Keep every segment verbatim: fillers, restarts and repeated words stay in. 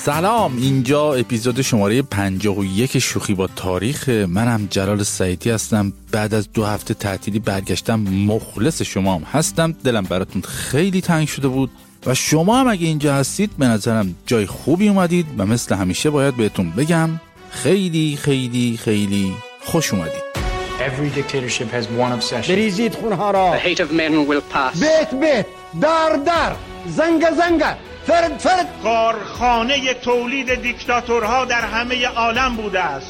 سلام، اینجا اپیزود شماره پنجاه و یک شوخی با تاریخ. منم جلال سعیدی هستم. بعد از دو هفته تعطیلی برگشتم، مخلص شما هم هستم. دلم براتون خیلی تنگ شده بود و شما هم اگه اینجا هستید به نظرم جای خوبی اومدید و مثل همیشه باید بهتون بگم خیلی خیلی خیلی خوش اومدید. Every dictatorship has one obsession. بریزید خونها را. The hate of men will pass. بیت بیت، در در، زنگ زنگ، فرد فرد. کارخانه تولید دیکتاتورها در همه عالم بوده است.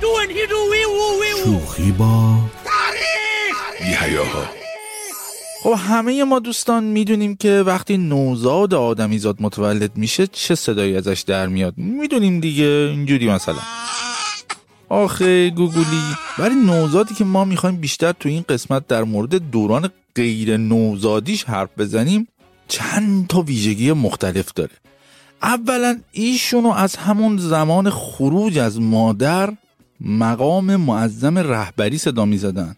شوخی با تاریخ. بی‌حیاها. خب همه ما دوستان میدونیم که وقتی نوزاد آدمیزاد متولد میشه چه صدایی ازش در میاد. میدونیم دیگه، اینجوری مثلا آخه گوگولی. ولی نوزادی که ما میخوایم بیشتر تو این قسمت در مورد دوران غیر نوزادیش حرف بزنیم چند تا ویژگی مختلف داره. اولا ایشونو از همون زمان خروج از مادر مقام معظم رهبری صدا میزدن.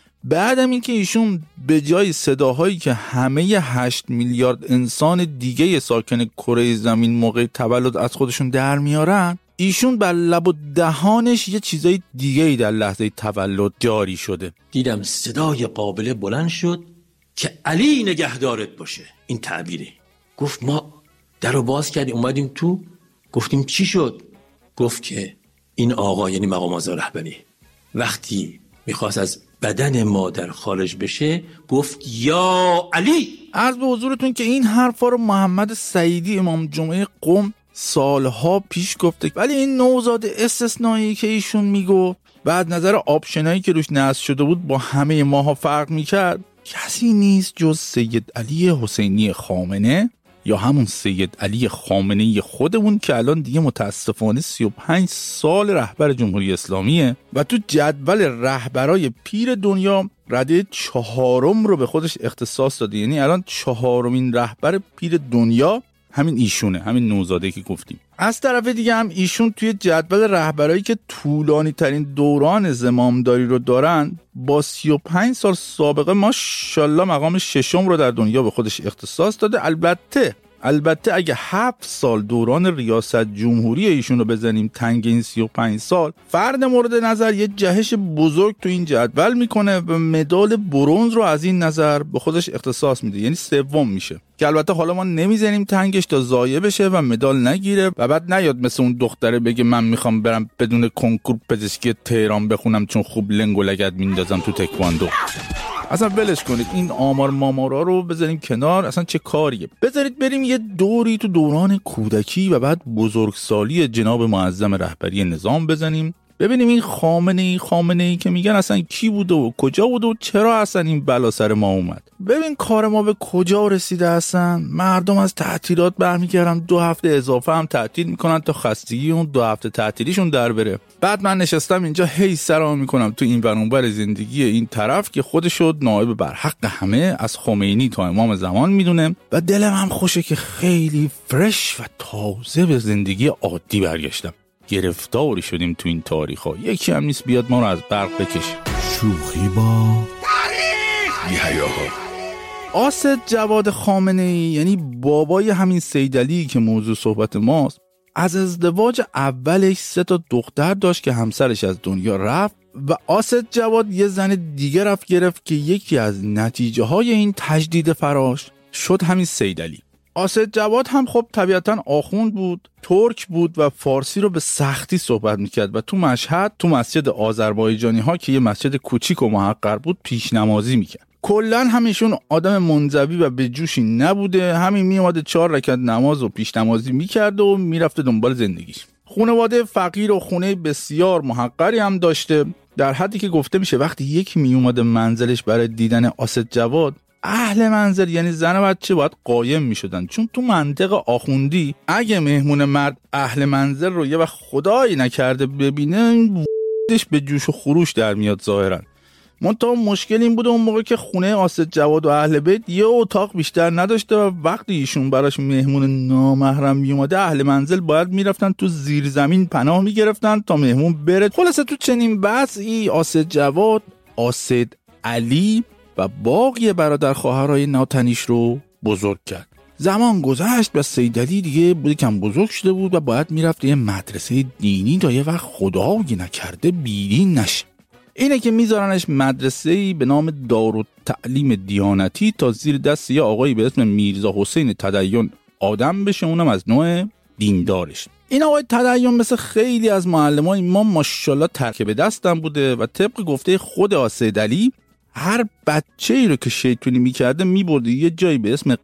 بعدم این که ایشون به جای صداهایی که همه هشت میلیارد انسان دیگه ساکن کره زمین موقع تولد از خودشون در میارن، ایشون بر لب و دهانش یه چیزای دیگه‌ای در لحظه تولد جاری شده. دیدم صدای قابل بلند شد که علی نگهدارت باشه. این تعبیره. گفت ما در رو باز کردیم اومدیم تو، گفتیم چی شد؟ گفت که این آقا یعنی مقام معظم رهبری وقتی میخواست از بدن مادر خارج بشه گفت یا علی. عرض به حضورتون که این حرفا رو محمد سعیدی امام جمعه قم سالها پیش گفته، ولی این نوزاد استثنایی که ایشون میگو بعد نظر آپشنایی که روش نصب شده بود با همه ماها فرق میکرد، کسی نیست جز سید علی حسینی خامنه یا همون سید علی خامنه‌ای خودمون که الان دیگه متاسفانه سی و پنج سال رهبر جمهوری اسلامیه و تو جدول رهبرای پیر دنیا رده چهارم رو به خودش اختصاص داده. یعنی الان چهارمین رهبر پیر دنیا همین ایشونه، همین نوزاده که گفتیم. از طرف دیگه هم ایشون توی جدول رهبرایی که طولانی ترین دوران زمامداری رو دارن با سی و پنج سال سابقه ماشاءالله مقام ششم رو در دنیا به خودش اختصاص داده. البته البته اگه هفت سال دوران ریاست جمهوری ایشون رو بزنیم تنگ این سی و پنج سال، فرد مورد نظر یه جهش بزرگ تو این جدول میکنه و مدال برنز رو از این نظر به خودش اختصاص میده، یعنی سوم میشه. که البته حالا ما نمیزنیم تنگش تا ضایع بشه و مدال نگیره و بعد نیاد مثل اون دختره بگه من میخوام برم بدون کنکور پزشکی تهران بخونم چون خوب لنگ و لگد میندازم تو تکواندو. اصلا ولش کنید این آمار مامارا رو بذاریم کنار، اصلا چه کاریه. بذارید بریم یه دوری تو دوران کودکی و بعد بزرگسالی جناب معظم رهبری نظام بزنیم، ببینیم این خامنه‌ای خامنه‌ای که میگن اصلا کی بوده و کجا بوده و چرا اصلا این بلا سر ما اومد. ببین کار ما به کجا رسیده اصلا. مردم از تعطیلات برمیگردن، دو هفته اضافه هم تعطیل میکنن تا خستگی اون دو هفته تعطیلیشون در بره. بعد من نشستم اینجا هی سرام میکنم تو این ور اون ور زندگی این طرف که خودشو نائب برحق همه از خمینی تا امام زمان میدونه و دلم هم خوشه که خیلی فرش و تازه به زندگی عادی برگشتم. گرفتاری شدیم تو این تاریخ ها، یکی هم نیست بیاد ما رو از برق بکشه. شوخی با تاریخ. بی‌حیاها. آسد جواد خامنه‌ای یعنی بابای همین سید علی که موضوع صحبت ماست، از ازدواج اولش سه تا دختر داشت که همسرش از دنیا رفت و آسد جواد یه زن دیگه رفت گرفت که یکی از نتیجه های این تجدید فراش شد همین سید علی. آسد جواد هم خب طبیعتاً آخوند بود، ترک بود و فارسی رو به سختی صحبت میکرد و تو مشهد تو مسجد آذربایجانی ها که یه مسجد کوچیک و محقر بود پیش نمازی میکرد. کلن همیشون آدم منزوی و به جوشی نبوده، همین میومده چهار رکعت نماز و پیش نمازی میکرد و میرفته دنبال زندگیش. خانواده فقیر و خونه بسیار محقری هم داشته، در حدی که گفته میشه وقتی یکی میومده منزلش برای دیدن آسد جواد، اهل منزل یعنی زن و بچه باید قایم می شدن، چون تو منطق آخوندی اگه مهمون مرد اهل منزل رو یه وقت خدایی نکرده ببینه دش به جوش و خروش در میاد ظاهرا. منتها مشکل این بوده اون موقع که خونه آسد جواد و اهل بیت یه اتاق بیشتر نداشته و وقتی ایشون براش مهمون نامحرم میومده اهل منزل باید میرفتن تو زیر زمین پناه میگرفتن تا مهمون بره. خلاصه تو چنین وضعی آسد جواد، آسد علی و باقی برادر خواهرای ناتنیش رو بزرگ کرد. زمان گذشت و سیدعلی دیگه بود کم بزرگ شده بود و باید میرفت یه مدرسه دینی تا یه وقت خدایی نکرده بیدین نشه. اینه که میذارنش مدرسه‌ای به نام دارالتعلیم دیانتی تا زیر دست یه آقایی به اسم میرزا حسین تدین آدم بشه، اونم از نوع دیندارش. این آقای تدین مثل خیلی از معلمای ما ماشاءالله ترکه دستم بوده و طبق گفته خود سیدعلی هر بچه‌ای رو که شیطونی میکرده میبرده یه جایی به اسم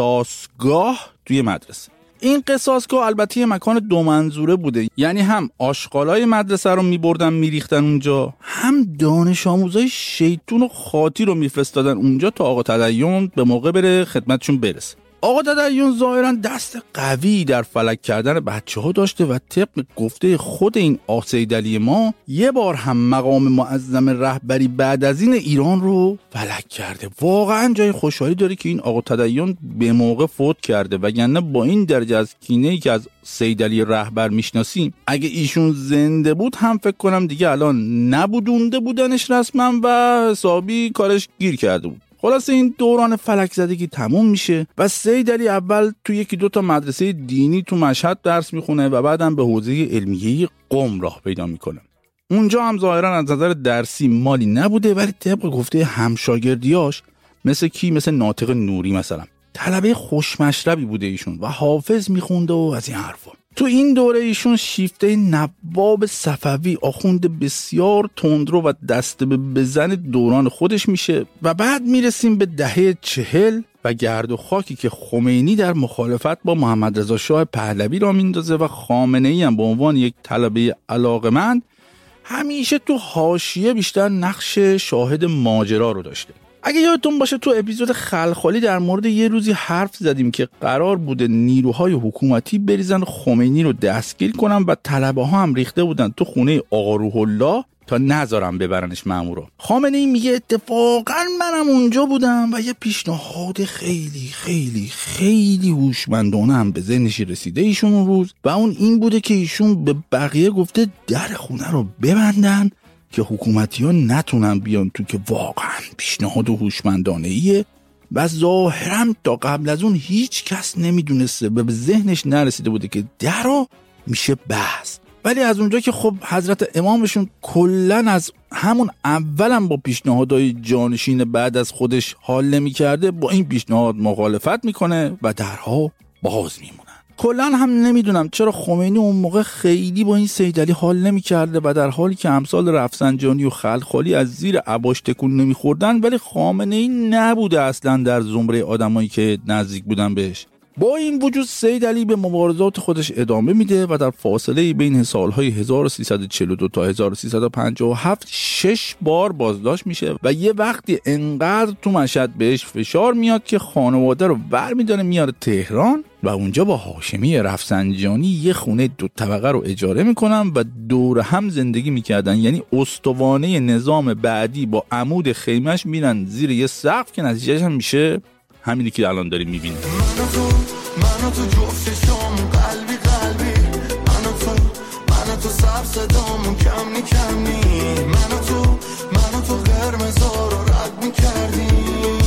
قصاصگاه توی مدرسه. این قصاصگاه البته یه مکان دو منظوره بوده، یعنی هم آشغالای مدرسه رو میبردن میریختن اونجا، هم دانش آموزای شیطون و خاطی رو میفرستادن اونجا تا آقا تدین به موقع بره خدمتشون برسه. آقا تدین ظاهرا دست قوی در فلک کردن بچه ها داشته و طبق گفته خود این آقا سیدعلی ما یه بار هم مقام معظم رهبری بعد از این ایران رو فلک کرده. واقعا جای خوشحالی داره که این آقا تدین به موقع فوت کرده، وگرنه با این درجه از کینه‌ای که از سیدعلی رهبر میشناسیم اگه ایشون زنده بود هم فکر کنم دیگه الان نبودونده بودنش رسما و حسابی کارش گیر کرده بود. خلاصه این دوران فلک زدگی تموم میشه و سیدعلی اول تو یکی دو تا مدرسه دینی تو مشهد درس میخونه و بعدم به حوزه علمیه قم راه پیدا میکنه. اونجا هم ظاهرا از نظر درسی مالی نبوده، ولی طبق گفته همشاگردیاش مثل کی؟ مثل ناطق نوری مثلا طلبه خوشمشربی بوده ایشون و حافظ میخونده و از این حرفا. تو این دوره ایشون شیفته نواب صفوی، آخوند بسیار تندرو و دست به بزن دوران خودش میشه و بعد میرسیم به دهه چهل و گرد و خاکی که خمینی در مخالفت با محمد رضا شاه پهلوی را میندازه و خامنه‌ای هم به عنوان یک طلبه علاقمند همیشه تو حاشیه بیشتر نقش شاهد ماجرا رو داشته. اگه یادتون باشه تو اپیزود خلخالی در مورد یه روزی حرف زدیم که قرار بوده نیروهای حکومتی بریزن خمینی رو دستگیر کنن و طلبه ها هم ریخته بودن تو خونه آقا روح الله تا نذارن ببرنش مامورا. خامنه‌ای میگه اتفاقا منم اونجا بودم و یه پیشنهاد خیلی خیلی خیلی هوشمندانه هم به ذهنش رسیده ایشون اون روز و اون این بوده که ایشون به بقیه گفته در خونه رو ببندن که حکومتی ها نتونن بیان تو، که واقعا پیشنهاد هوشمندانه ایه و ظاهرا تا قبل از اون هیچ کس نمیدونسته، به ذهنش نرسیده بوده که درو میشه بحث. ولی از اونجا که خب حضرت امامشون کلن از همون اولم با پیشنهادهای جانشین بعد از خودش حال نمی کرده، با این پیشنهاد مخالفت میکنه و درها باز میمونه. کلن هم نمیدونم چرا خمینی اون موقع خیلی با این سیدعلی حال نمی کرده و در حالی که امثال رفسنجانی و خلخالی از زیر عباش تکون نمی خوردن، ولی خامنه‌ای نبوده اصلا در زمره آدمایی که نزدیک بودن بهش. با این وجود سیدعلی به مبارزات خودش ادامه میده و در فاصله بین سالهای هزار و سیصد و چهل و دو تا هزار و سیصد و پنجاه و هفت شش بار بازداشت میشه و یه وقتی انقدر تو مشهد بهش فشار میاد که خانواده رو برمیداره میاره تهران و اونجا با هاشمی رفسنجانی یه خونه دو طبقه رو اجاره میکنن و دور هم زندگی میکردن، یعنی استوانه نظام بعدی با عمود خیمش میرن زیر یه سقف که نتیجهش هم میشه همینی که الان داریم میبینیم. منو تو منو تو جفت شام قلبی قلبی منو تو منو تو سر صدامون کم نی کم نی منو تو منو تو قرمزا رو رد میکردیم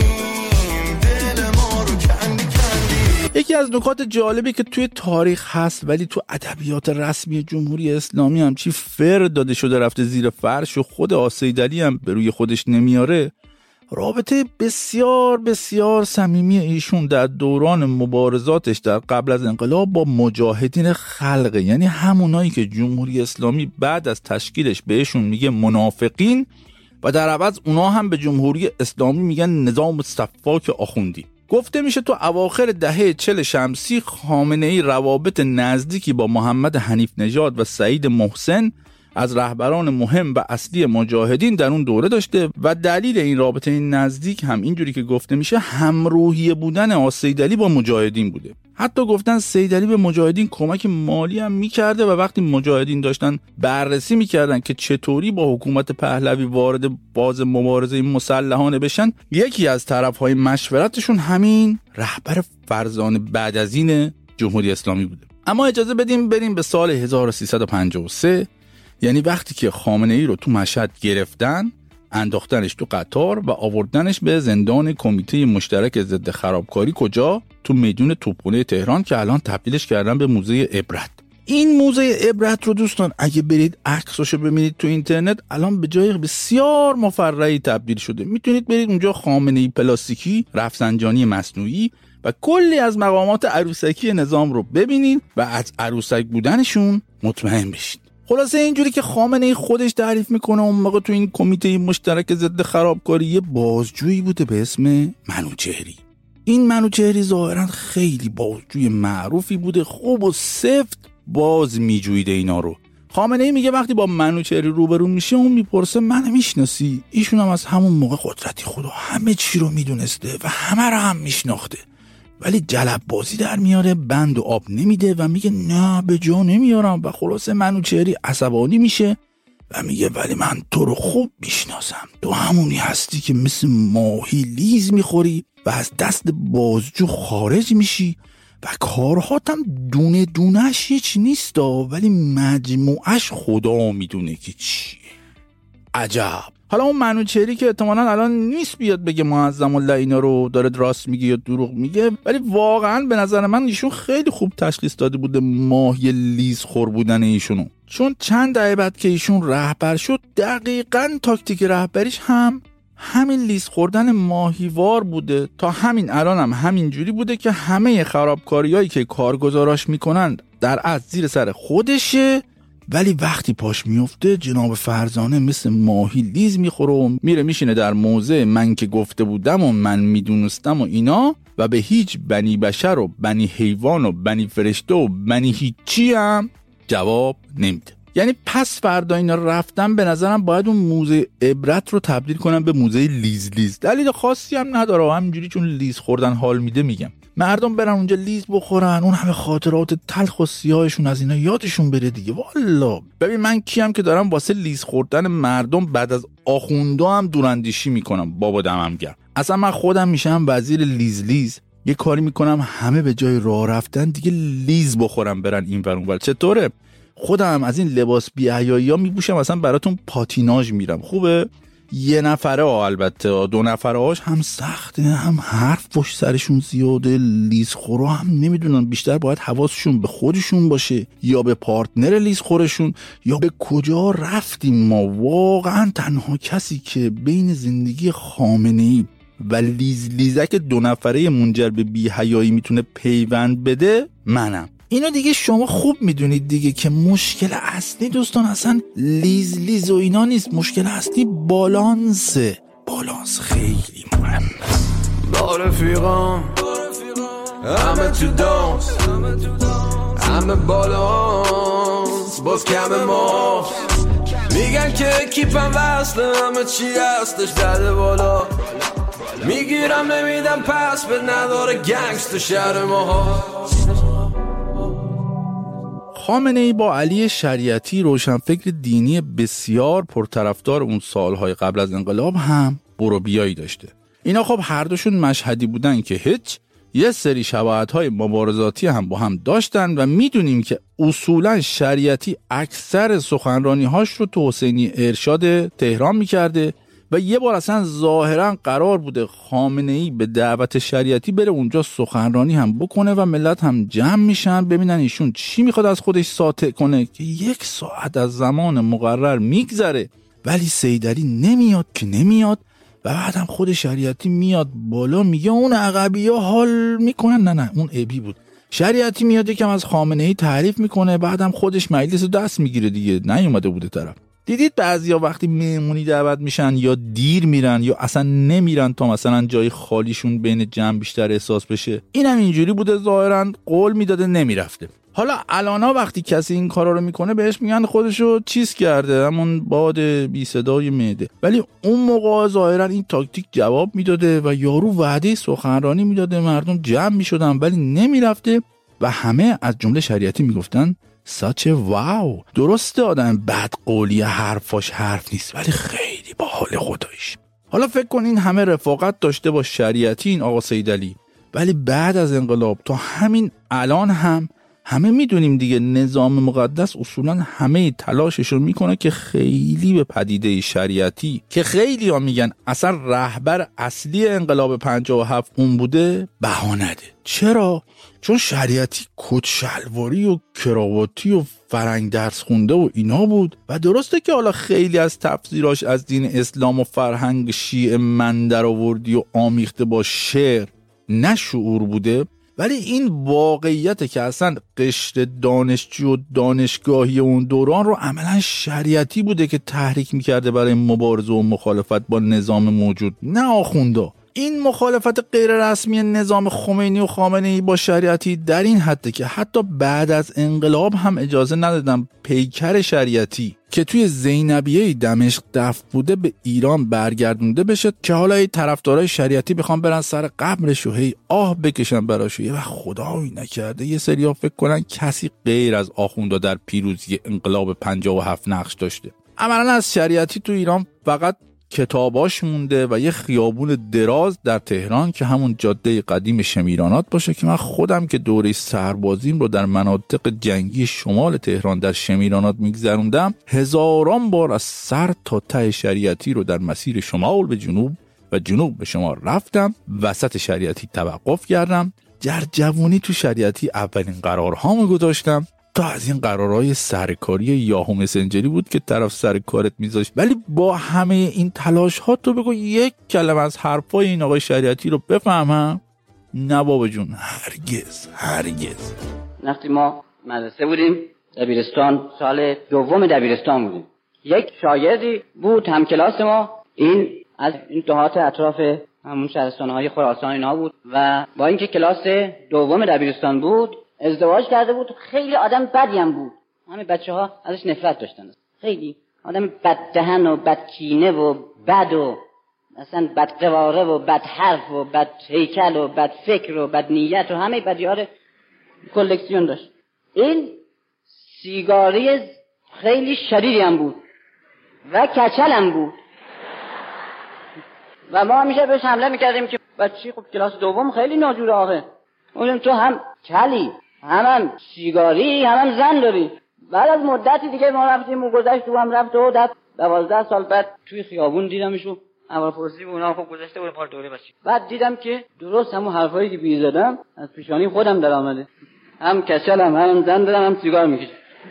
دل ما رو کندی کندی. یکی از نکات جالبی که توی تاریخ هست ولی تو ادبیات رسمی جمهوری اسلامی هم چی فر داده شده رفته زیر فرش و خود آقا سیدعلی هم به روی خودش نمیاره، رابطه بسیار بسیار صمیمی ایشون در دوران مبارزاتش در قبل از انقلاب با مجاهدین خلقه، یعنی همونایی که جمهوری اسلامی بعد از تشکیلش بهشون میگه منافقین و در عوض اونا هم به جمهوری اسلامی میگن نظام صفاک آخوندی. گفته میشه تو اواخر دهه چهل شمسی خامنه‌ای روابط نزدیکی با محمد حنیف نژاد و سعید محسن از رهبران مهم و اصلی مجاهدین در اون دوره داشته و دلیل این رابطه این نزدیک هم اینجوری که گفته میشه همروحی بودن آقا سیدعلی با مجاهدین بوده. حتی گفتن سیدعلی به مجاهدین کمک مالی هم میکرده و وقتی مجاهدین داشتن بررسی میکردن که چطوری با حکومت پهلوی وارد باز مبارزه مسلحانه بشن، یکی از طرفهای مشورتشون همین رهبر فرزانه بعد از این جمهوری اسلامی بوده. اما اجازه بدیم بریم به سال هزار و سیصد و پنجاه و سه، یعنی وقتی که خامنه‌ای رو تو مشهد گرفتن، انداختنش تو قطار و آوردنش به زندان کمیته مشترک ضد خرابکاری. کجا؟ تو میدون توپخانه تهران که الان تبدیلش کردن به موزه عبرت. این موزه عبرت رو دوستان اگه برید عکساشو ببینید تو اینترنت، الان به جای بسیار مفرحی تبدیل شده. میتونید برید اونجا خامنه‌ای پلاستیکی، رفسنجانی مصنوعی و کلی از مقامات عروسکی نظام رو ببینید و از عروسک بودنشون مطمئن بشید. خلاصه اینجوری که خامنه‌ای خودش تعریف میکنه اون موقع تو این کمیته مشترک ضد خرابکاری یه بازجویی بوده به اسم منوچهری. این منوچهری ظاهرا خیلی بازجوی معروفی بوده، خوب و سفت باز میجویده اینا رو. خامنه‌ای میگه وقتی با منوچهری روبرو میشه اون میپرسه منو میشناسی؟ ایشون هم از همون موقع قدرتی خدا همه چی رو میدونسته و همه رو هم میشناخته، ولی جلب بازی در میاره، بند و آب نمیده و میگه نه به جا نمیارم. و خلاصه منوچهری عصبانی میشه و میگه ولی من تو رو خوب میشناسم، تو همونی هستی که مثل ماهی لیز میخوری و از دست بازجو خارج میشی و کارهات هم دونه دونش هیچ نیست ولی مجموعش خدا میدونه که چیه. عجب. حالا اون منوچهری که احتمالاً الان نیست بیاد بگه معظم الله اینا رو داره راست میگه یا دروغ میگه، ولی واقعاً به نظر من ایشون خیلی خوب تشخیص داده بوده ماهی لیز خور بودن ایشونو، چون چند دقیقه بعد که ایشون رهبر شد دقیقاً تاکتیک رهبریش هم همین لیز خوردن ماهیوار بوده. تا همین الان هم همین جوری بوده که همه خرابکاریایی که کارگزاراش میکنن در از زیر سر خودشه، ولی وقتی پاش میفته جناب فرزانه مثل ماهی لیز میخوره و میره میشینه در موضع من که گفته بودم و من میدونستم و اینا و به هیچ بنی بشر و بنی حیوان و بنی فرشته و بنی هیچی هم جواب نمیده. یعنی پس فردا اینا رفتن به نظرم باید اون موزه عبرت رو تبدیل کنن به موزه لیز لیز. دلیل خاصی هم نداره، همینجوری چون لیز خوردن حال میده میگم. مردم برن اونجا لیز بخورن، اون همه خاطرات تلخ و سیاهشون از اینا یادشون بره دیگه. والا ببین من کیم که دارم واسه لیز خوردن مردم بعد از آخوندا هم دوراندیشی میکنم بابا دمم گرم. اصلا من خودم میشم وزیر لیز لیز، یه کاری میکنم همه به جای راه رفتن دیگه لیز بخورن برن این ور اون ور. چطوره؟ خودم از این لباس بی‌حیایی‌ها میپوشم، اصلا براتون پاتیناژ میرم. خوبه؟ یه نفره ها، البته دو نفره هاش هم سخته، هم حرف پشت سرشون زیاده، لیزخورا هم نمیدونن بیشتر باید حواسشون به خودشون باشه یا به پارتنر لیزخورشون یا به کجا رفتیم ما. واقعا تنها کسی که بین زندگی خامنه‌ای و لیز لیزک دو نفره منجر به بی‌حیایی میتونه پیوند بده منم. اینو دیگه شما خوب میدونید دیگه که مشکل اصلی دوستان اصلا لیز لیز و اینا نیست، مشکل اصلی بالانسه. بالانس خیلی مهمه. با رفیقام همه تو دانس، همه بالانس باز کم ما، میگن که کیپم وصله همه چی هستش داده بالا، میگیرم نمیدم پس به نداره گنگست شهر ما. خامنه‌ای با علی شریعتی روشنفکر دینی بسیار پرطرفدار اون سالهای قبل از انقلاب هم برو بیایی داشته. اینا خب هر دوشون مشهدی بودن که هیچ، یه سری شباهت‌های مبارزاتی هم با هم داشتن و میدونیم که اصولا شریعتی اکثر سخنرانی‌هاش رو تو حسینی ارشاد تهران می‌کرده و یه بار اصلا ظاهرا قرار بوده خامنه‌ای به دعوت شریعتی بره اونجا سخنرانی هم بکنه و ملت هم جمع میشن ببینن ایشون چی میخواد از خودش ساطع کنه که یک ساعت از زمان مقرر میگذره ولی سیدری نمیاد که نمیاد و بعدم خود شریعتی میاد بالا میگه اون عقبی ها حال میکنن. نه نه اون ابی بود. شریعتی میاد یکم از خامنه‌ای تعریف میکنه بعدم خودش مجلس رو دست میگیره دیگه، نیومده بوده طرف. دیدید بعضیا وقتی مهمونی دعوت میشن یا دیر میرن یا اصلا نمیرن تا مثلا جای خالیشون بین جمع بیشتر احساس بشه. اینم اینجوری بوده، ظاهرا قول میداده نمیرفته. حالا الانا وقتی کسی این کارا رو میکنه بهش میگن خودشو چیز کرده، همون باد بی صدای معده. ولی اون موقع ظاهرا این تاکتیک جواب میداده و یارو وعده سخنرانی میداده، مردم جمع میشدن ولی نمیرفته و همه از جمله شریعتی میگفتن ساچه واو، درسته آدم بد قولی حرفاش حرف نیست ولی خیلی با حال خدایش. حالا فکر کن این همه رفاقت داشته با شریعتی این آقا سیدعلی، ولی بعد از انقلاب تا همین الان هم همه میدونیم دیگه نظام مقدس اصولا همه تلاشش رو میکنه که خیلی به پدیده شریعتی که خیلی ها میگن اصلا رهبر اصلی انقلاب پنجاه و هفت اون بوده بها نده. چرا؟ چون شریعتی کت شلواری و کراواتی و فرنگ درس خونده و اینا بود و درسته که حالا خیلی از تفسیراش از دین اسلام و فرهنگ شیعه من در آوردی و آمیخته با شعر نه شعور بوده، ولی این واقعیت که اصلا قشر دانشجو و دانشگاهی اون دوران رو عملا شریعتی بوده که تحریک میکرده برای مبارزه و مخالفت با نظام موجود، نه آخوندا. این مخالفت غیر رسمی نظام خمینی و خامنه‌ای با شریعتی در این حده که حتی بعد از انقلاب هم اجازه ندادن پیکر شریعتی که توی زینبیه دمشق دفن بوده به ایران برگردونده بشه که حالا این طرفدارای شریعتی بخوام برن سر قبرش و هی آه بکشن براش. یه وقت خدایی نکرده یه سری‌ها فکر کنن کسی غیر از آخوندا در پیروزی انقلاب پنجاه و هفت نقش داشته. عملاً از شریعتی تو ایران فقط کتاباش مونده و یه خیابون دراز در تهران که همون جاده قدیم شمیرانات باشه که من خودم که دوره سربازیم رو در مناطق جنگی شمال تهران در شمیرانات میگذروندم، هزاران بار از سر تا ته شریعتی رو در مسیر شمال به جنوب و جنوب به شمال رفتم، وسط شریعتی توقف کردم، در جوانی تو شریعتی اولین قرارهامو گذاشتم. تا از این قرارهای سرکاری یاهو مسنجری بود که طرف سر کارت میذاشت. ولی با همه این تلاش ها تو بگو یک کلمه از حرفای این آقای شریعتی رو بفهمم؟ نه بابا جون، هرگز هرگز. وقتی ما مدرسه بودیم دبیرستان، سال دوم دبیرستان بودیم، یک شاگردی بود هم کلاس ما، این از این دهات اطراف همون شهرستان‌های خراسان اینا بود و با اینکه کلاس دوم دبیرستان بود ازدواج کرده بود. خیلی آدم بدی هم بود، همه بچه‌ها ازش نفرت داشتن، خیلی آدم بددهن و بدکینه و بد و اصلا بدقواره و بد حرف و بد هیکل و بد فکر و بد نیت و همه بدی‌ها رو کلکسیون داشت. این سیگاری خیلی شدیدی هم بود و کچل هم بود و ما همیشه بهش حمله میکردیم که بچی خب کلاس دوم خیلی ناجور آقه، اونم تو هم کلی هم هم سیگاری هم هم زن داری. بعد از مدتی دیگه ما رفتیم و گذشت و هم رفت و دفت دوازده سال بعد توی خیابون دیدمشو، اول پرسی به اونا خب گذشته بود پار دوره باشی. بعد دیدم که درست همون حرفایی که بی زدم از پیشانی خودم در آمده، هم کچلم هم زن دارم هم سیگار میکشم.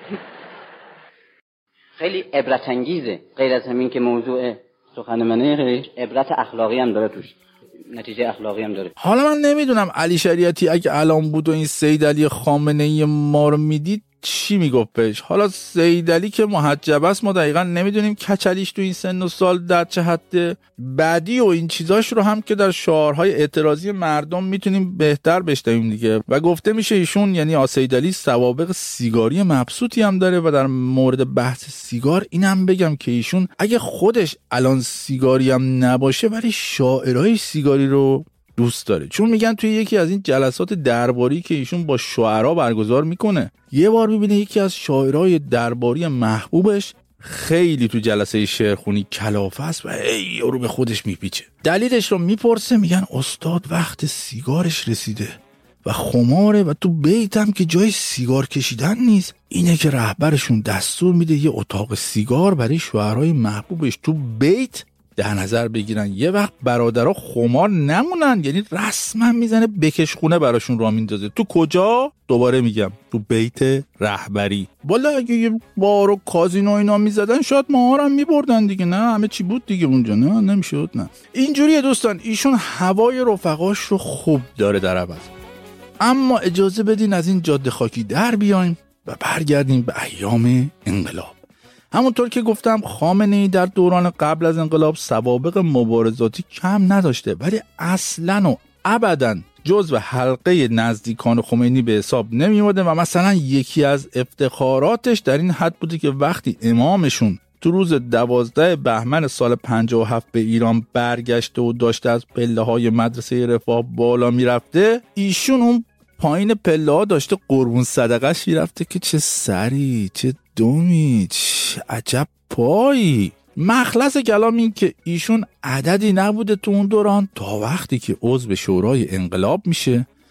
خیلی عبرت انگیزه، غیر از همین که موضوع سخن منه خیلی عبرت اخلاقی هم داره توش، نتیجه اخلاقی هم داره. حالا من نمیدونم علی شریعتی اگه الان بود و این سید علی خامنه‌ای ما رو میدید چی میگفت بهش. حالا سید علی که محجب است، ما دقیقا نمیدونیم کچلیش تو این سن و سال در چه حده. بعدی و این چیزاش رو هم که در شعارهای اعتراضی مردم میتونیم بهتر بشنویم دیگه. و گفته میشه ایشون یعنی سید علی سوابق سیگاری مبسوطی هم داره. و در مورد بحث سیگار اینم بگم که ایشون اگه خودش الان سیگاری هم نباشه ولی شاعرای سیگاری رو دوست داره، چون میگن توی یکی از این جلسات درباری که ایشون با شاعرها برگزار میکنه یه بار میبینه یکی از شاعرای درباری محبوبش خیلی تو جلسه شعرخونی کلافه است و ای رو به خودش میپیچه. دلیلش رو میپرسه، میگن استاد وقت سیگارش رسیده و خماره و تو بیتم که جای سیگار کشیدن نیست. اینه که رهبرشون دستور میده یه اتاق سیگار برای شاعرای محبوبش تو بیت در نظر بگیرن، یه وقت برادرها خمار نمونن، یعنی رسما میزنه بکش خونه براشون راه میندازه. تو کجا؟ دوباره میگم تو بیت رهبری. والا اگه یه بار و کازینو اینا میزدن شاید ماها هم میبردن دیگه، نه همه چی بود دیگه اونجا، نه نمیشد. نه اینجوریه دوستان، ایشون هوای رفقاش رو خوب داره در عوض. اما اجازه بدین از این جاده خاکی در بیایم و برگردیم به ایام انقلاب. همونطور که گفتم خامنه‌ای در دوران قبل از انقلاب سوابق مبارزاتی کم نداشته، ولی اصلاً و ابداً جزو حلقه نزدیکان خمینی به حساب نمی اومده و مثلا یکی از افتخاراتش در این حد بوده که وقتی امامشون تو روز دوازده بهمن سال پنجاه و هفت به ایران برگشته و داشته از پله‌های مدرسه رفاه بالا میرفته، ایشون اون پایین پله ها داشته قربون صدقه‌اش میرفته که چه سری، چه دومی، چه عجب پایی. مخلص کلام این که ایشون عددی نبوده تو اون دوران تا وقتی که عضو شورای انقلاب میشه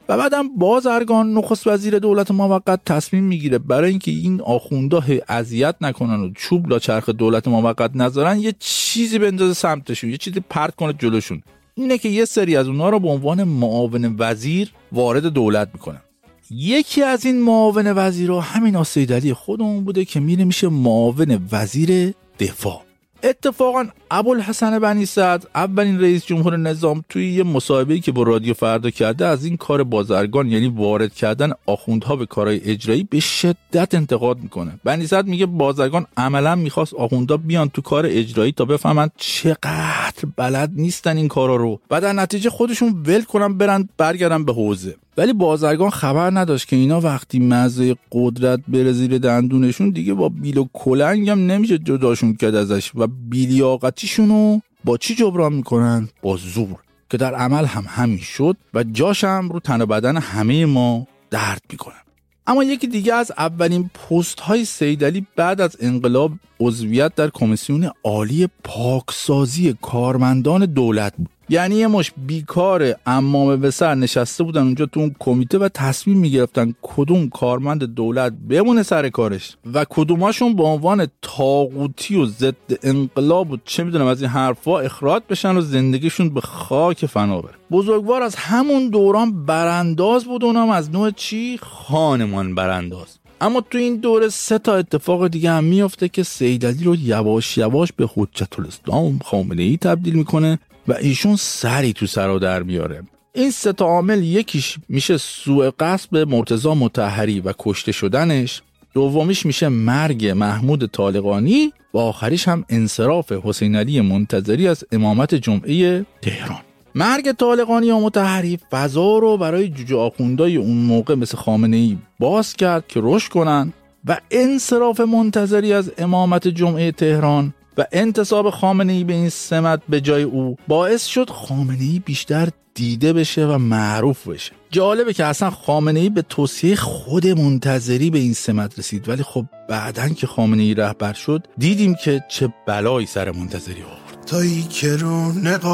و بعدم بازرگان نخست وزیر دولت موقت تصمیم میگیره برای اینکه این آخوندا اذیت نکنن و چوب لا چرخ دولت موقت نذارن، یه چیزی بندازه سمتشون، یه چیزی پرت کنه جلوشون. اینه که یه سری از اونها رو به عنوان معاون وزیر وارد دولت میکنن. یکی از این معاون وزیرها همین سیدعلی خودمون بوده که میره میشه معاون وزیر دفاع. اتفاقا ابوالحسن بنی سعد اولین رئیس جمهور نظام توی یه مصاحبه‌ای که با رادیو فردا کرده از این کار بازرگان، یعنی وارد کردن آخوندها به کارهای اجرایی، به شدت انتقاد میکنه. بنی سعد میگه بازرگان عملا میخواست آخوندها بیان تو کار اجرایی تا بفهمن چقدر بلد نیستن این کارا رو و در نتیجه خودشون ول کنن برن برگردن به حوزه. ولی بازرگان خبر نداشت که اینا وقتی مزه قدرت بره زیر دندونشون دیگه با بیل و کلنگ هم نمیشه جداشون کرد ازش و بیلیاقتیشونو با چی جبران میکنن؟ با زور، که در عمل هم همین شد و جاش هم رو تن و بدن همه ما درد میکنن. اما یکی دیگه از اولین پست های سیدعلی بعد از انقلاب عضویت در کمیسیون عالی پاکسازی کارمندان دولت بود. یعنی یه مش بیکار عمامه به سر نشسته بودن اونجا تو اون کمیته و تصمیم میگرفتن کدوم کارمند دولت بمونه سر کارش و کدوماشون به عنوان طاغوتی و ضد انقلاب و چه میدونم از این حرفا اخراج بشن و زندگیشون به خاک فنا بره. بزرگوار از همون دوران برانداز بود، اونم از نوع چی؟ خانمان برانداز. اما تو این دوره سه تا اتفاق دیگه هم میفته که سیدعلی رو یواش یواش به حجت الاسلام خامنه‌ای تبدیل میکنه و ایشون سری تو سر در میاره. این سه تا عامل، یکیش میشه سوء قصد به مرتضی مطهری و کشته شدنش، دومیش میشه مرگ محمود طالقانی و آخریش هم انصراف حسین علی منتظری از امامت جمعه تهران. مرگ طالقانی و مطهری فضا رو برای جوجه آخوندای اون موقع مثل خامنه‌ای باز کرد که رشد کنن و انصراف منتظری از امامت جمعه تهران و انتصاب خامنه‌ای به این سمت به جای او باعث شد خامنه‌ای بیشتر دیده بشه و معروف بشه. جالبه که اصلا خامنه‌ای به توصیه خود منتظری به این سمت رسید، ولی خب بعدن که خامنه‌ای رهبر شد دیدیم که چه بلایی سر منتظری آورد. تایی که رو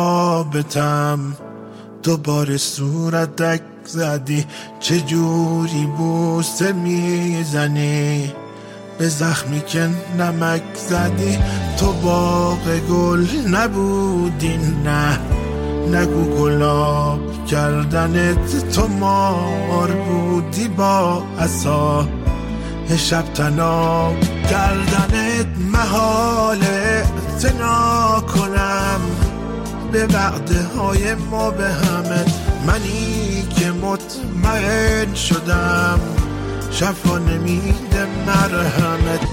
نقابتم دوباره صورت دک زدی، چه جوری بوسه میزنی به زخمی که نمک زدی، تو باغ گل نبودی، نه نگو گلاب کردنت، تو مار بودی با عصا شب تناب کردنت، محاله اعتنا کنم به وعده های ما به همت، منی که مطمئن شدم شفا نمیده مرهمت.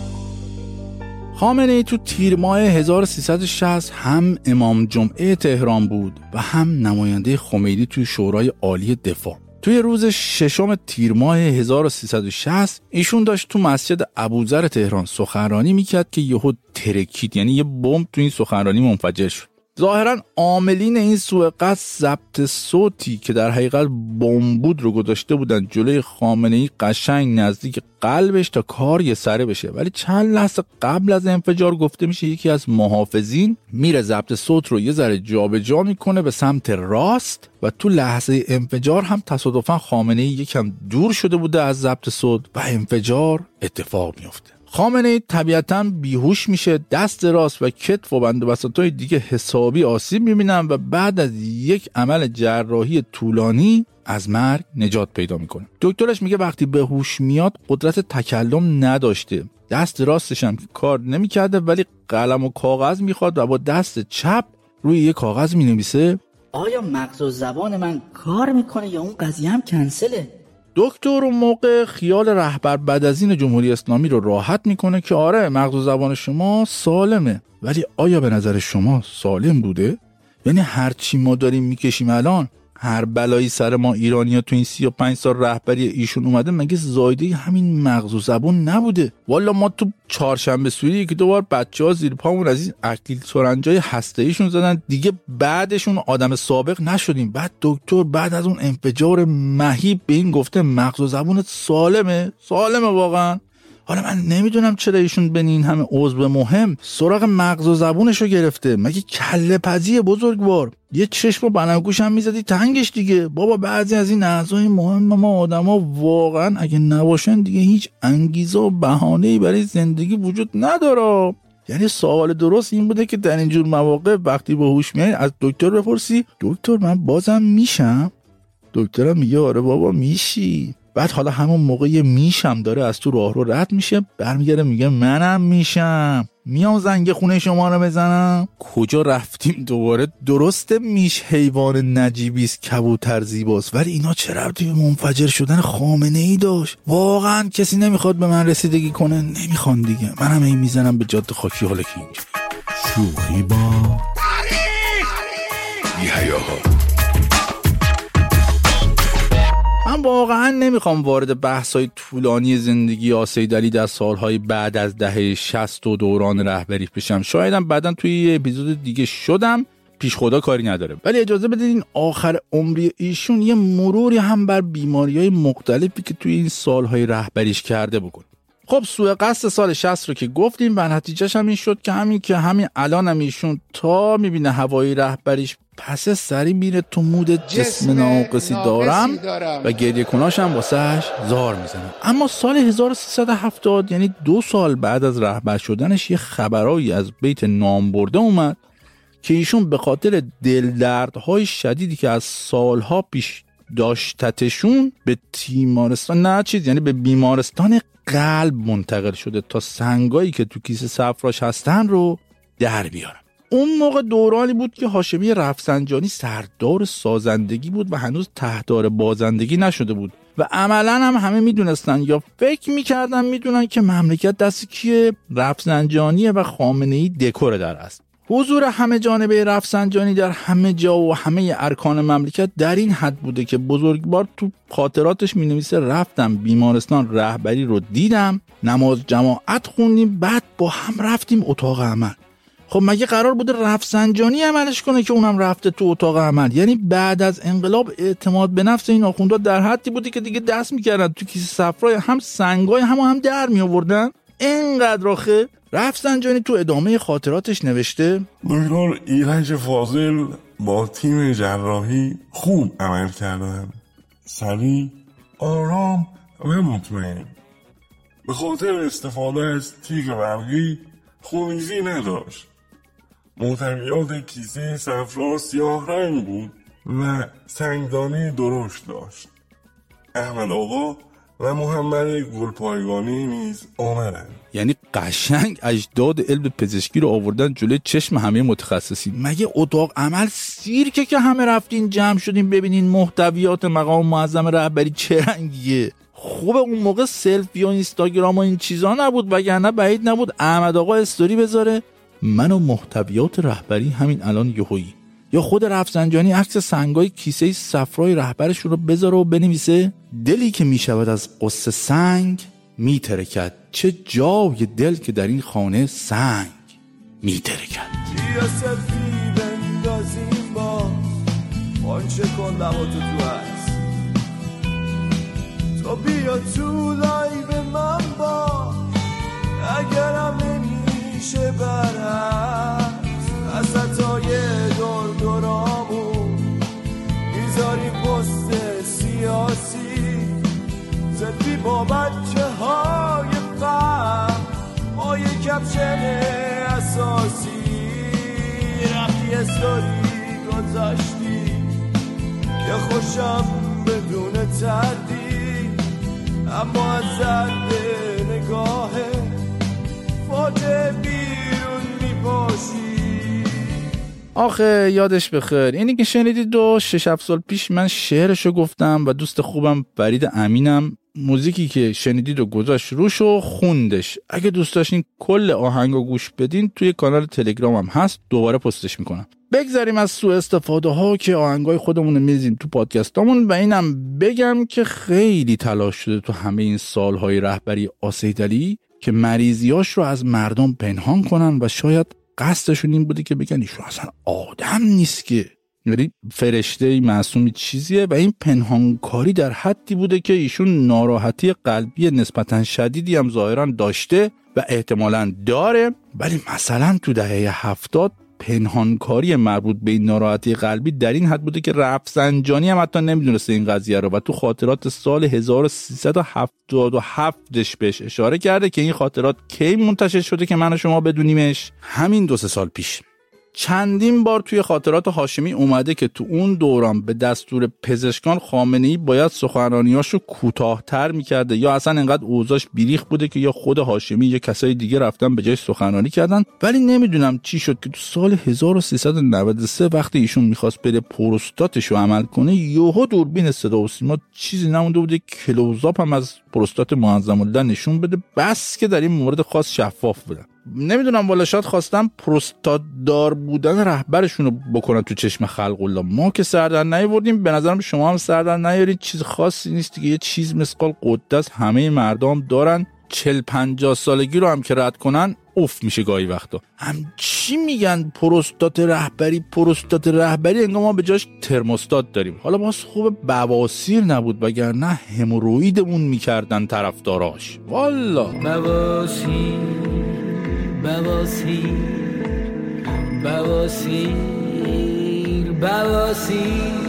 خامنه‌ای تو تیر ماه هزار و سیصد و شصت هم امام جمعه تهران بود و هم نماینده خمینی توی شورای عالی دفاع. توی روز ششم تیر ماه هزار و سیصد و شصت ایشون داشت تو مسجد ابوذر تهران سخنرانی میکرد که یهو ترکید، یعنی یه بمب تو این سخنرانی منفجر شد. ظاهرا عاملین این سوء قصد ضبط صوتی که در حقیقت بمب بود رو گذاشته بودن جلوی خامنه‌ای قشنگ نزدیک قلبش تا کار یه سره بشه، ولی چند لحظه قبل از انفجار گفته میشه یکی از محافظین میره ضبط صوت رو یه ذره جابجا میکنه به سمت راست و تو لحظه انفجار هم تصادفاً خامنه‌ای یکم دور شده بوده از ضبط صوت و انفجار اتفاق میفته. خامنه‌ای طبیعتاً بیهوش میشه، دست راست و کتف و بند وسطای دیگه حسابی آسیب میبینن و بعد از یک عمل جراحی طولانی از مرگ نجات پیدا میکنه. دکترش میگه وقتی به هوش میاد قدرت تکلم نداشته، دست راستش هم کار نمیکرده ولی قلم و کاغذ میخواد و با دست چپ روی یک کاغذ مینویسه آیا مغز و زبان من کار میکنه یا اون قضیه هم کنسله؟ دکتر اون موقع خیال رهبر بعد از این جمهوری اسلامی رو راحت میکنه که آره مغز و زبان شما سالمه، ولی آیا به نظر شما سالم بوده؟ یعنی هرچی ما داریم میکشیم الان، هر بلایی سر ما ایرانی‌ها تو این سی و پنج سال رهبری ایشون اومده، مگه زایده همین مغز و زبان نبوده؟ والا ما تو چهارشنبه سوری که دوبار بچه‌ها زیر پامون از این اکلیل سرنجای هسته‌ایشون زدن دیگه، بعدشون آدم سابق نشدیم. بعد دکتر بعد از اون انفجار مهیب به این گفته مغز و زبانت سالمه؟ سالمه واقعا؟ حالا من نمیدونم چرا ایشون بین این همه عضو مهم سراغ مغز و زبونشو گرفته. مگه کله پزی بزرگوار؟ یه چشم و بناگوش هم میزدی تنگش دیگه. بابا بعضی از این اعضای مهم ما آدما واقعا اگه نباشن دیگه هیچ انگیزه و بهانه‌ای برای زندگی وجود نداره. یعنی سوال درست این بوده که در اینجور مواقع وقتی با هوش میای از دکتر بپرسی دکتر من بازم میشم؟ دکترم میگه آره بابا میشی. بعد حالا همون موقع یه میشم داره از تو راه رو رد میشه، برمیگره میگه منم میشم، میام زنگ خونه شما رو بزنم. کجا رفتیم دوباره؟ درسته میش حیوان نجیبی است، کبوتر زیباست، ولی اینا چه ربطی به منفجر شدن خامنه ای داشت؟ واقعا کسی نمیخواد به من رسیدگی کنه؟ نمیخوان دیگه. منم این میزنم به جاده خاکی. حالا که اینجا شوخی با یحیاها. من واقعا نمیخوام وارد بحث‌های طولانی زندگی آسیدعلی در سالهای بعد از دهه شصت و دوران رهبری بشم. شایدم بعداً توی یه اپیزود دیگه شدم، پیش خدا کاری نداره. ولی اجازه بدید این آخر عمری ایشون یه مروری هم بر بیماری‌های مختلفی که توی این سالهای رهبریش کرده بکن. خب سوء قصد سال شصت رو که گفتیم و نتیجهش هم این شد که همین که همین الان هم ایشون تا میبینه هوایی رهبریش پس سری میره تو مود جسم ناقصی دارم, دارم و گریه کناش هم واسهش زار میزنه. اما سال هزار و سیصد و هفتاد یعنی دو سال بعد از رهبر شدنش یه خبرایی از بیت نام برده اومد که ایشون به خاطر دلدردهای شدیدی که از سالها پیش داشتتشون به تیمارستان نه چیز یعنی به بیمارستان قلب منتقل شده تا سنگایی که تو کیسه صفراش هستن رو در بیارن. اون موقع دورانی بود که هاشمی رفسنجانی سردار سازندگی بود و هنوز تحتدار بازندگی نشده بود و عملاً هم همه میدونستن یا فکر میکردن میدونن که مملکت دست کیه؟ رفسنجانیه و خامنه‌ای دکور در است. حضور همه جانبه رفسنجانی در همه جا و همه ارکان مملکت در این حد بوده که بزرگوار تو خاطراتش مینویسه رفتم بیمارستان رهبری رو دیدم، نماز جماعت خوندیم، بعد با هم رفتیم اتاق عمل. خب مگه قرار بوده رفسنجانی عملش کنه که اونم رفته تو اتاق عمل؟ یعنی بعد از انقلاب اعتماد به نفس این آخوندا در حدی بودی که دیگه دست میکردن تو کیسه صفرای هم سنگای هم هم در می آوردن. اینقدر آخه رفسنجانی تو ادامه خاطراتش نوشته دکتر ایرج فاضل با تیم جراحی خوب عمل کردن، سریع، آرام و مطمئن. به خاطر استفاده از تیغ برقی خونریزی نداشت. محتویات کیسه صفرا سیاه رنگ بود و سنگدانه درشت داشت. احمد آقا و محمد گلپایگانی نیز آمدند. یعنی قشنگ اجداد علم پزشکی رو آوردن جلوی چشم همه متخصصین. مگه اتاق عمل سیرکه که همه رفتین جمع شدین ببینین محتویات مقام معظم رهبری چه رنگیه؟ خوبه اون موقع سلفی و اینستاگرام و این چیزا نبود، وگرنه بعید نبود احمد آقا استوری بذاره من و محتویات رهبری همین الان یهویی، یا خود رفسنجانی عکس سنگای کیسه صفرای رهبرشون رو بذاره و بنویسه دلی که میشود از قصه سنگ میترکد، چه جای دل که در این خانه سنگ میترکد. بیا سلفی بندازیم باز پانچه کن لباتو تو هست تو بیا تو لایو من با اگرم نمیشه برست وسطای دور دورامون میذاریم پست سیاسی سلفی با بچه های قم ما یه کپشن اساسی رفتی استوری گذاشتی که خوشم بدون تردید اما از زرد نگاه فاجه بیرون میپاشی. آخه یادش بخیر اینی که شنیدید دو شش هفت سال پیش من شعرشو گفتم و دوست خوبم فرید امینم موزیکی که شنیدید رو گذاشت روش و خوندش. اگه دوست داشتین کل آهنگو گوش بدین توی کانال تلگرامم هست، دوباره پستش میکنم. بگذاریم از سوء استفاده ها که آهنگای خودمون میزیم تو پادکستامون و اینم بگم که خیلی تلاش شده تو همه این سالهای رهبری آسیدعلی که مریضیاش رو از مردم پنهان کنن و شاید قصدشون این بوده که بگن ایشون اصلا آدم نیست که یعنی فرشته معصومی چیزیه و این پنهانکاری در حدی بوده که ایشون ناراحتی قلبی نسبتا شدیدی هم ظاهرا داشته و احتمالاً داره. ولی مثلا تو دهه هفتاد پنهانکاری مربوط به این ناراحتی قلبی در این حد بوده که رفسنجانی هم حتی نمیدونسته این قضیه رو و تو خاطرات سال هزار و سیصد و هفتاد و هفتش بهش اشاره کرده که این خاطرات کی منتشر شده که من و شما بدونیمش؟ همین دو سه سال پیش. چندین بار توی خاطرات هاشمی اومده که تو اون دوران به دستور پزشکان خامنه‌ای باید سخنرانیاشو کوتاه‌تر می‌کرده یا اصلا انقدر اوضاعش بیریخ بوده که یا خود هاشمی یا کسای دیگه رفتن به جای سخنرانی کردن. ولی نمیدونم چی شد که تو سال هزار و سیصد و نود و سه وقتی ایشون می‌خواست بره پروستاتشو عمل کنه یهو دوربین صدا و سیما چیزی نمونده بوده کلوزآپ هم از پروستات معظم الله نشون بده، بس که در این مورد خاص شفاف بوده. نمیدونم والا شاید خواستم پروستات دار بودن رهبرشون رو بکنن تو چشم خلق الله. ما که سردر نیاوردیم، به نظرم شما هم سردر نیارید. چیز خاصی نیست دیگه، یه چیز مثقال قدس همه مردم دارن. چل پنجاه سالگی رو هم که رد کنن اوف میشه گاهی وقتا. هم چی میگن پروستات رهبری پروستات رهبری انگار ما به جاش ترموستات داریم. حالا باز خوب بواسیر نبود وگرنه همورویدمون میکردن طرفداراش. والا بواسیر بواسیر بواسیر بواسیر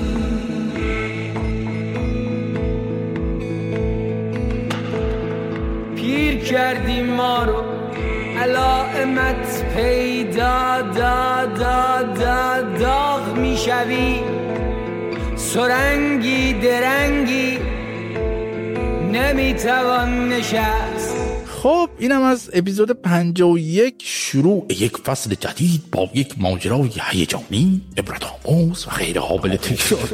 پیر کردی ما رو علائمت پیدا دا دا دا داغ میشوی سرنگی درنگی نمیتوان نشست. خب اینم از اپیزود پنجاه و یک، شروع یک فصل جدید با یک ماجرای هیجانی عبرت‌آموز و غیر قابل تکرار.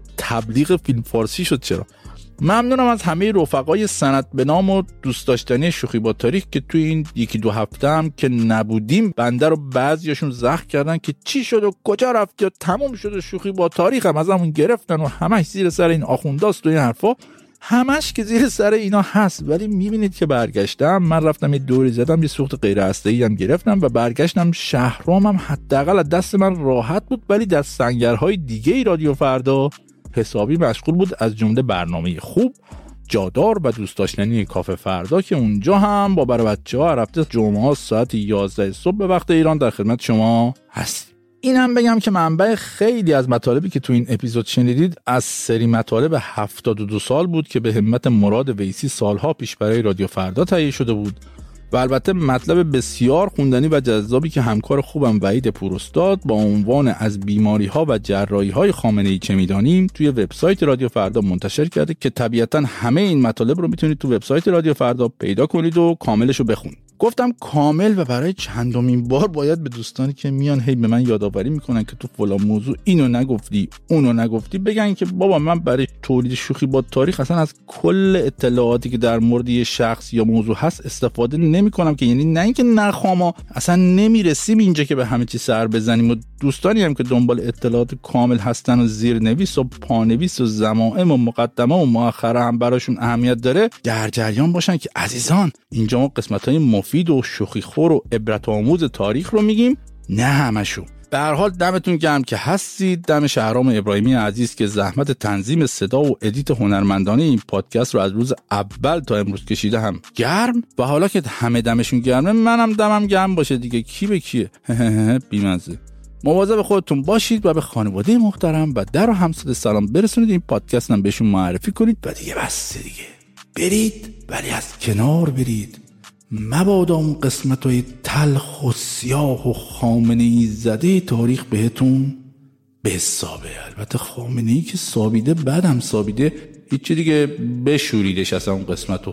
تبلیغ فیلم فارسی شد. چرا؟ ممنونم از همه رفقای سند به نام و دوست داشتنی شوخی با تاریخ که توی این یکی دو هفته هم که نبودیم بنده رو بعضیاشون زخم کردن که چی شد و کجا رفت یا تموم شد و شوخی با تاریخ هم از همون گرفتن و همش زیر سر این آخونداست و این حرفا. همش که زیر سر اینا هست، ولی میبینید که برگشتم. من رفتم یه دوری زدم، یه سوخت غیر هسته‌ای هم گرفتم و برگشتم. شهرامم حداقل از دست من راحت بود، ولی در سنگرهای دیگه رادیو فردا حسابی مشغول بود، از جمله برنامه خوب، جادار و دوست داشتنی کافه فردا که اونجا هم با بر بچه‌ها رفته جمعه ها ساعت یازده صبح به وقت ایران در خدمت شما هستیم. اینم بگم که منبع خیلی از مطالبی که تو این اپیزود شنیدید از سری مطالب هفتاد و دو سال بود که به همت مراد ویسی سالها پیش برای رادیو فردا تهیه شده بود و البته مطلب بسیار خوندنی و جذابی که همکار خوبم وحید پوراستاد با عنوان از بیماری‌ها و جراحی‌های خامنه‌ای چه می‌دانیم توی وبسایت رادیو فردا منتشر کرده که طبیعتاً همه این مطالب رو میتونید تو وبسایت رادیو فردا پیدا کنید و کاملش رو بخونید. گفتم کامل و برای چندمین بار باید به دوستانی که میان هی به من یادآوری میکنن که تو فلان موضوع اینو نگفتی اونو نگفتی بگن که بابا من برای تولید شوخی با تاریخ اصلا از کل اطلاعاتی که در مورد یه شخص یا موضوع هست استفاده نمیکنم، که یعنی نه اینکه نخوام، اصلا نمیرسیم اینجا که به همه چی سر بزنیم. و دوستانی هم که دنبال اطلاعات کامل هستن و زیرنویس و پانویس و ضمائم و مقدمه و مؤخره هم براشون اهمیت داره در جریان باشن که عزیزان اینجا ما قسمت‌های مفید و شوخیخور و عبرت آموز تاریخ رو میگیم، نه همشو. به هر حال دمتون گرم که هستید. دم شهرام ابراهیمی عزیز که زحمت تنظیم صدا و ادیت هنرمندانه این پادکست رو از روز اول تا امروز کشیده هم گرم. و حالا که همه دمشون گرمه منم دمم گرم باشه دیگه، کی به کیه. بی‌مزه. مواظب خودتون باشید و به خانواده محترم و در و همسایه سلام برسونید. این پادکست هم بهشون معرفی کنید و دیگه بس دیگه برید، ولی از کنار برید. مبادا اون قسمت‌های تلخ و سیاه و خامنه‌ای زده تاریخ بهتون به حسابه. البته خامنه‌ای که سابیده بعدم سابیده، هیچی دیگه بشوریدش اصلا اون قسمتو،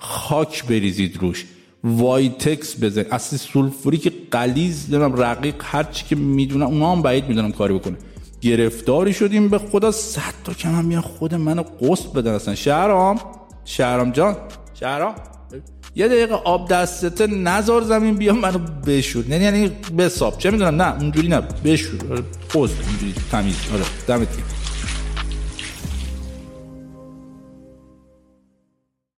خاک بریزید روش، وایتکس بزن، اصلی سولفوریک غلیظ نمیم رقیق هرچی که میدونم اونا هم بعید میدونم کاری بکنه. گرفتاری شدیم به خدا، صد تا کم هم میان خود منو قسط بدن اصلا. شهرام شهرام جان شهرام یه دقیقه آب دستته نزار زمین بیا منو بشور، نه یعنی بساب چه میدونم، نه اونجوری نه بشور، قسط اونجوری تمیز. آره دمت گرم.